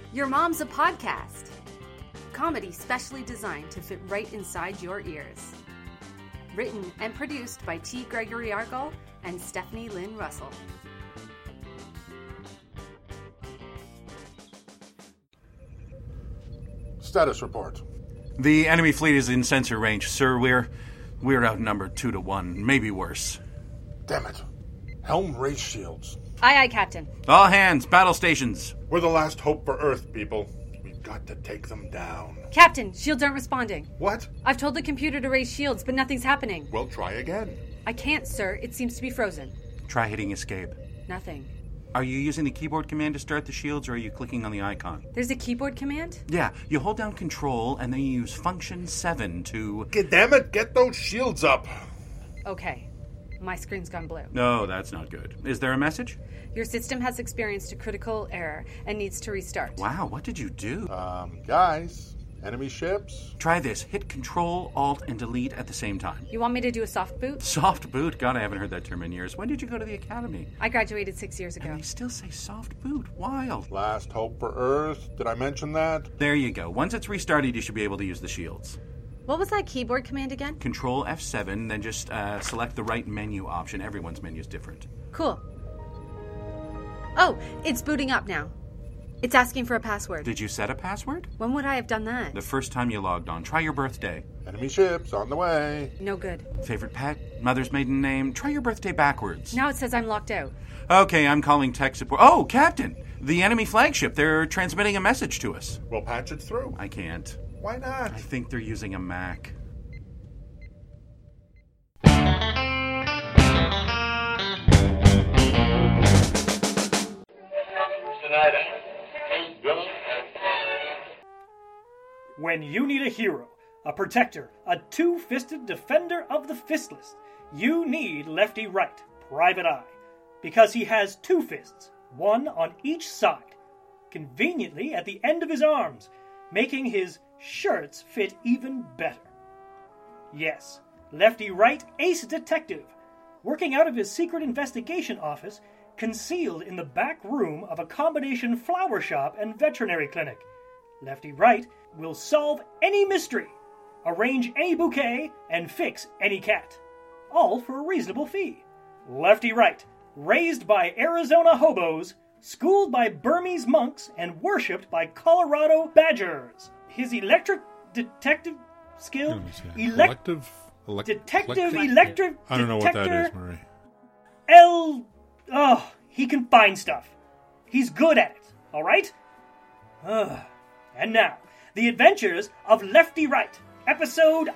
Your Mom's a Podcast. Comedy specially designed to fit right inside your ears. Written and produced by T. Gregory Argall and Stephanie Lynn Russell. Status report. The enemy fleet is in sensor range, sir. We're outnumbered 2-1, maybe worse. Damn it. Helm race shields. Aye, aye, Captain. All hands, battle stations. We're the last hope for Earth, people. We've got to take them down. Captain, shields aren't responding. What? I've told the computer to raise shields, but nothing's happening. Well, try again. I can't, sir. It seems to be frozen. Try hitting escape. Nothing. Are you using the keyboard command to start the shields, or are you clicking on the icon? There's a keyboard command? Yeah, you hold down Control, and then you use Function 7 to... Damn it, get those shields up. Okay. My screen's gone blue. No, that's not good. Is there a message? Your system has experienced a critical error and needs to restart. Wow, what did you do? Guys, enemy ships? Try this. Hit Control, Alt, and Delete at the same time. You want me to do a soft boot? Soft boot? God, I haven't heard that term in years. When did you go to the academy? I graduated 6 years ago. And they still say soft boot. Wild. Last hope for Earth. Did I mention that? There you go. Once it's restarted, you should be able to use the shields. What was that keyboard command again? Control F7, then just select the right menu option. Everyone's menu is different. Cool. Oh, it's booting up now. It's asking for a password. Did you set a password? When would I have done that? The first time you logged on. Try your birthday. Enemy ships on the way. No good. Favorite pet? Mother's maiden name? Try your birthday backwards. Now it says I'm locked out. Okay, I'm calling tech support. Oh, Captain! The enemy flagship. They're transmitting a message to us. We'll patch it through. I can't. Why not? I think they're using a Mac. When you need a hero, a protector, a two-fisted defender of the fistless, you need Lefty Wright, Private Eye, because he has two fists, one on each side, conveniently at the end of his arms, making his shirts fit even better. Yes, Lefty Wright, ace detective, working out of his secret investigation office, concealed in the back room of a combination flower shop and veterinary clinic. Lefty Wright will solve any mystery, arrange any bouquet, and fix any cat. All for a reasonable fee. Lefty Wright, raised by Arizona hobos, schooled by Burmese monks, and worshipped by Colorado badgers. His electric detective skill... Electric... I don't know what that is, Marie. He can find stuff. He's good at it, alright? And now, the adventures of Lefty Wright, episode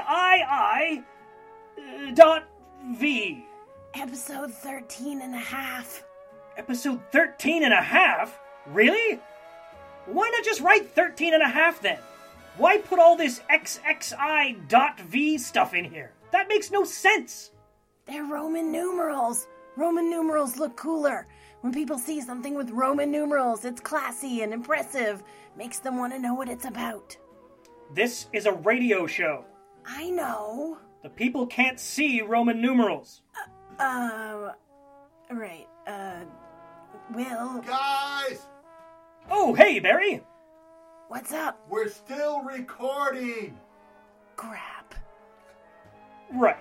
III.V. Episode 13 and a half. Episode 13 and a half? Really? Why not just write 13 and a half then? Why put all this XXI.V stuff in here? That makes no sense. They're Roman numerals. Roman numerals look cooler. When people see something with Roman numerals, it's classy and impressive. Makes them want to know what it's about. This is a radio show. I know. The people can't see Roman numerals. Right. Will. Guys! Oh, hey, Barry! What's up? We're still recording! Crap. Right.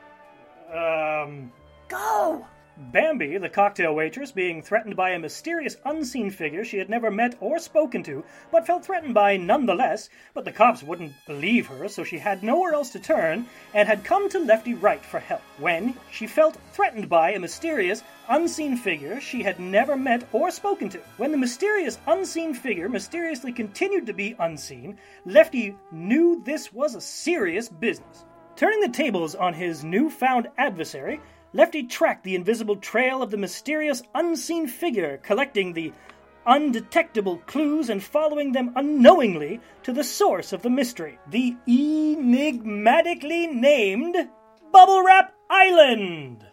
Go! Bambi, the cocktail waitress, being threatened by a mysterious unseen figure she had never met or spoken to, but felt threatened by nonetheless, but the cops wouldn't believe her, so she had nowhere else to turn, and had come to Lefty Wright for help. When she felt threatened by a mysterious unseen figure she had never met or spoken to. When the mysterious unseen figure mysteriously continued to be unseen, Lefty knew this was a serious business. Turning the tables on his newfound adversary, Lefty tracked the invisible trail of the mysterious unseen figure, collecting the undetectable clues and following them unknowingly to the source of the mystery, the enigmatically named Bubble Wrap Island.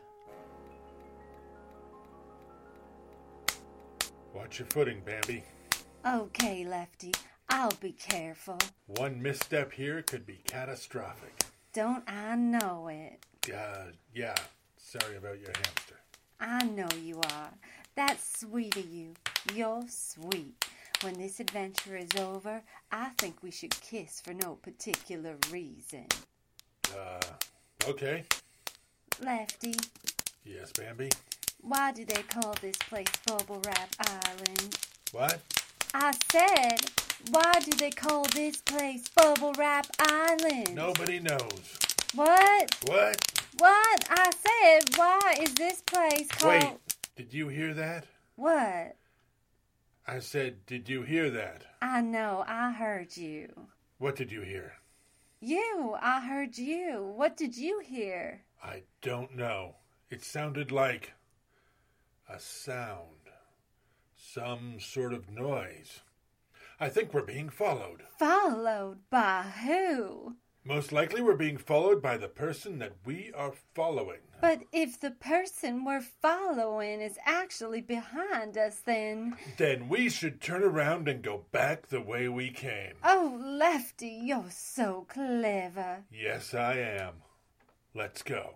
Watch your footing, Bambi. Okay, Lefty. I'll be careful. One misstep here could be catastrophic. Don't I know it? Yeah. Sorry about your hamster. I know you are. That's sweet of you. You're sweet. When this adventure is over, I think we should kiss for no particular reason. Okay. Lefty, Yes, Bambi? why do they call this place Bubble Wrap Island? What? I said, why do they call this place Bubble Wrap Island? Nobody knows. What? What? What? I said, why is this place called... Wait, did you hear that? What? I said, did you hear that? I know, I heard you. What did you hear? You, I heard you. What did you hear? I don't know. It sounded like a sound. Some sort of noise. I think we're being followed. Followed by who? Most likely we're being followed by the person that we are following. But if the person we're following is actually behind us, then... Then we should turn around and go back the way we came. Oh, Lefty, you're so clever. Yes, I am. Let's go.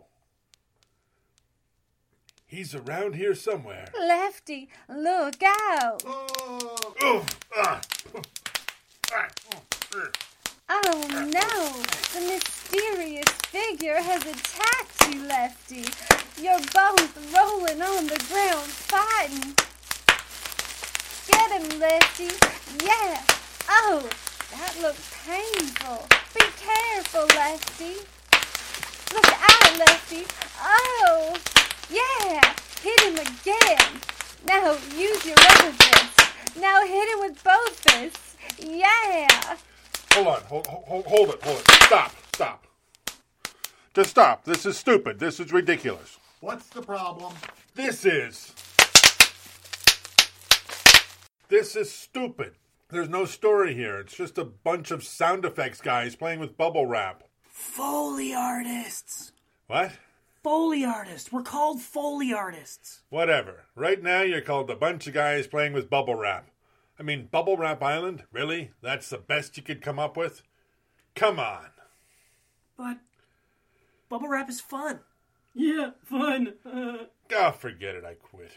He's around here somewhere. Lefty, look out. Oh no, the mysterious figure has attacked you, Lefty. You're both rolling on the ground fighting. Get him, Lefty. Yeah. Oh, that looks painful. Be careful, Lefty. Look out, Lefty. Oh, yeah. Hit him again. Now use your other fist. Now hit him with both fists. Yeah. Hold on. Hold it. Stop. Just stop. This is stupid. This is ridiculous. What's the problem? This is stupid. There's no story here. It's just a bunch of sound effects guys playing with bubble wrap. Foley artists. What? Foley artists. We're called Foley artists. Whatever. Right now you're called a bunch of guys playing with bubble wrap. I mean, Bubble Wrap Island? Really? That's the best you could come up with? Come on. But bubble wrap is fun. Yeah, fun. Oh, forget it. I quit.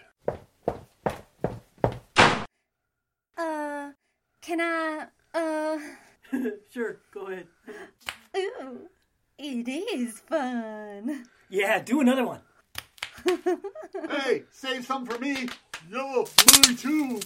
Can I, Sure, go ahead. Ooh, it is fun. Yeah, do another one. Hey, save some for me. Yo, me too.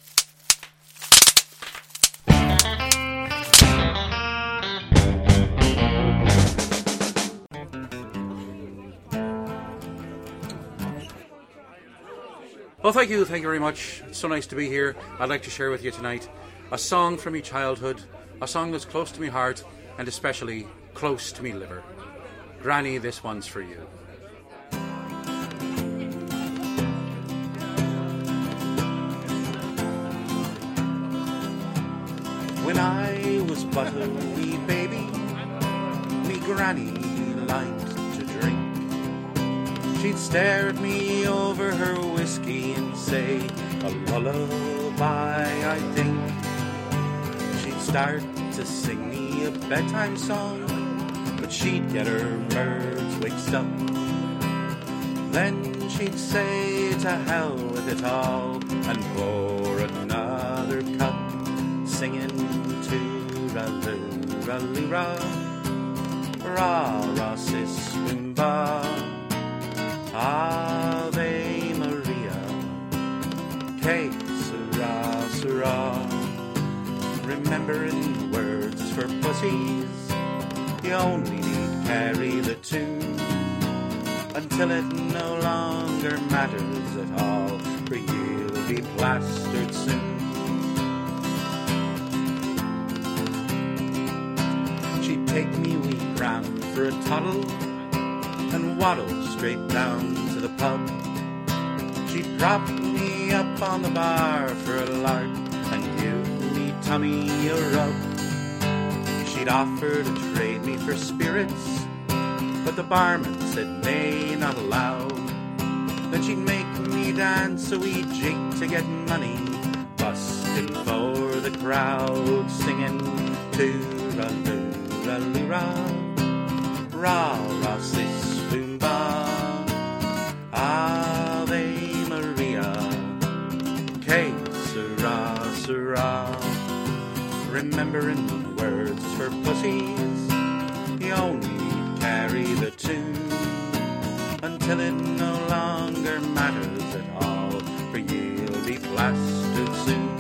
Well, thank you very much. It's so nice to be here. I'd like to share with you tonight a song from my childhood, a song that's close to my heart and especially close to me liver. Granny, this one's for you. When I was but a wee baby, me granny liked to drink. She'd stare at me over her whiskey and say, a lullaby, I think. She'd start to sing me a bedtime song, but she'd get her birds waked up. Then she'd say, to hell with it all, and pour another cup, singing to-ra-lu-ra-lu-ra, ra-ra, sis-boom-ba. Ave Maria, que sera, sera. Remembering words for pussies, you only need carry the tune until it no longer matters at all, for you'll be plastered soon. She'd take me wee gran for a toddle and waddle straight down to the pub. She'd prop me up on the bar for a lark and give me tummy a rub. She'd offer to trade me for spirits, but the barman said nay, not allowed. Then she'd make me dance a wee jig to get money, busting for the crowd, singing to-ra-lu-ra-lu-ra, ra-ra, sis-boom-ba. Ave Maria, que sera, sera. pussies. You only need carry the tune until it no longer matters at all, for you'll be plastered soon.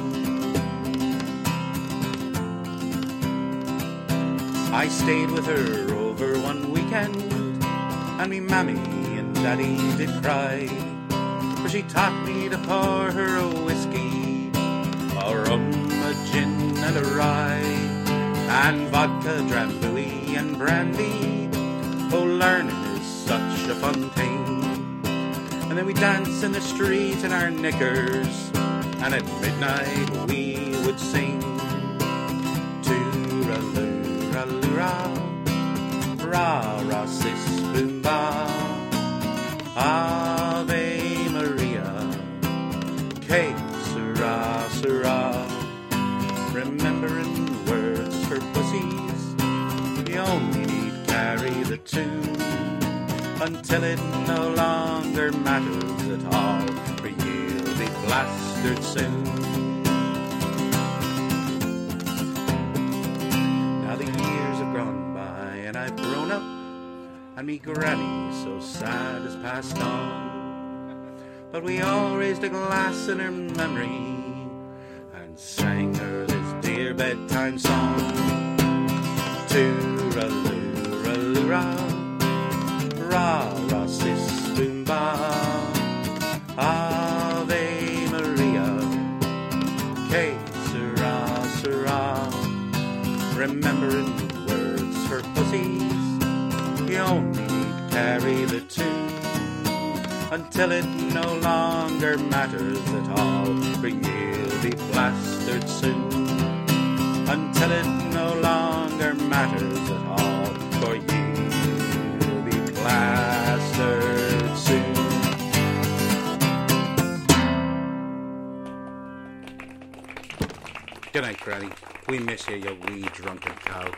I stayed with her over one weekend, and me mammy and daddy did cry, for she taught me to pour her a whiskey, a rum, a gin and a rye, and vodka, drambuie and brandy. Oh, learning is such a fun thing. And then we dance in the street in our knickers, and at midnight we would sing Tooraloo-ra-loo-ra, ra-ra, sis, boom, ba, Ave Maria, que sera, sera. Remembering words for pussies, you only need carry the tune until it no longer matters at all, for you'll be plastered soon. Now the years have gone by and I've grown up, and me granny so sad has passed on, but we all raised a glass in her memory and sang her this dear bedtime song. Tooraloo-ra-loo-ra, ra-ra, sis, boom, ba, Ave Maria, que sera, sera. Remembering words for pussies, you only need carry the tune until it no longer matters at all, for you'll be plastered soon. Until it no longer matters at all, for you'll be plastered soon. Good night, Granny. We miss you, you wee drunken cow.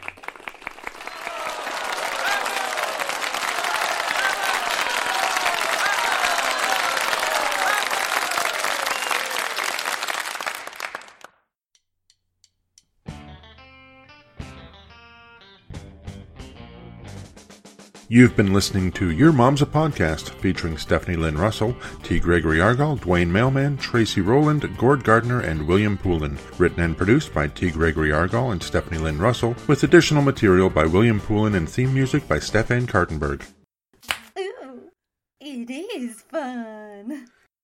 You've been listening to Your Mom's a Podcast, featuring Stephanie Lynn Russell, T. Gregory Argall, Dwayne Mailman, Tracy Rowland, Gord Gardner, and William Poulin. Written and produced by T. Gregory Argall and Stephanie Lynn Russell, with additional material by William Poulin and theme music by Stefan Kartenberg. Ooh, it is fun.